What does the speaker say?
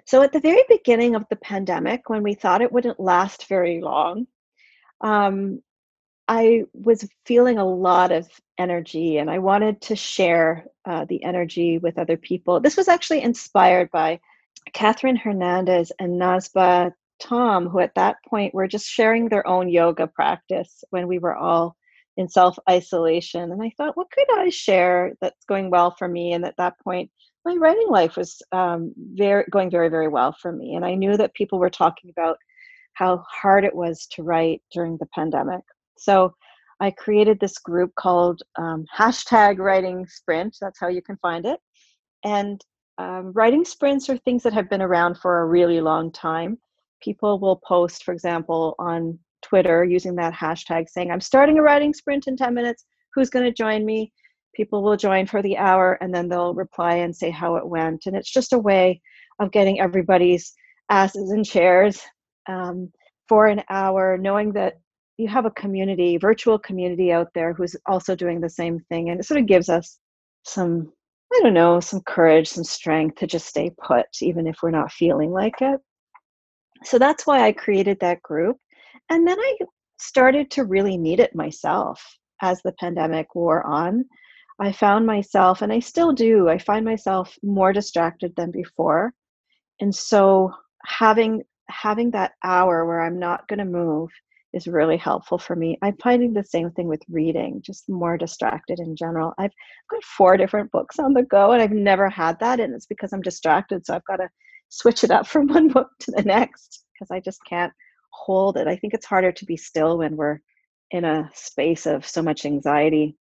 So at the very beginning of the pandemic, when we thought it wouldn't last very long, um, I was feeling a lot of energy and I wanted to share the energy with other people. This was actually inspired by Catherine Hernandez and Nazba Tom, who at that point were just sharing their own yoga practice when we were all in self isolation. And I thought, what could I share that's going well for me? And at that point, my writing life was very, very well for me. And I knew that people were talking about how hard it was to write during the pandemic. So I created this group called hashtag Writing Sprint. That's how you can find it. And writing sprints are things that have been around for a really long time. People will post, for example, on Twitter using that hashtag saying, I'm starting a writing sprint in 10 minutes. Who's going to join me? People will join for the hour and then they'll reply and say how it went. And it's just a way of getting everybody's asses in chairs um, for an hour, knowing that you have a community, virtual community out there who's also doing the same thing. And it sort of gives us some, I don't know, some courage, some strength to just stay put, even if we're not feeling like it. So that's why I created that group. And then I started to really need it myself as the pandemic wore on. I found myself, and I still do, I find myself more distracted than before. And so having that hour where I'm not going to move is really helpful for me. I'm finding the same thing with reading, just more distracted in general. I've got four different books on the go and I've never had that. And it's because I'm distracted. So I've got to switch it up from one book to the next because I just can't hold it. I think it's harder to be still when we're in a space of so much anxiety.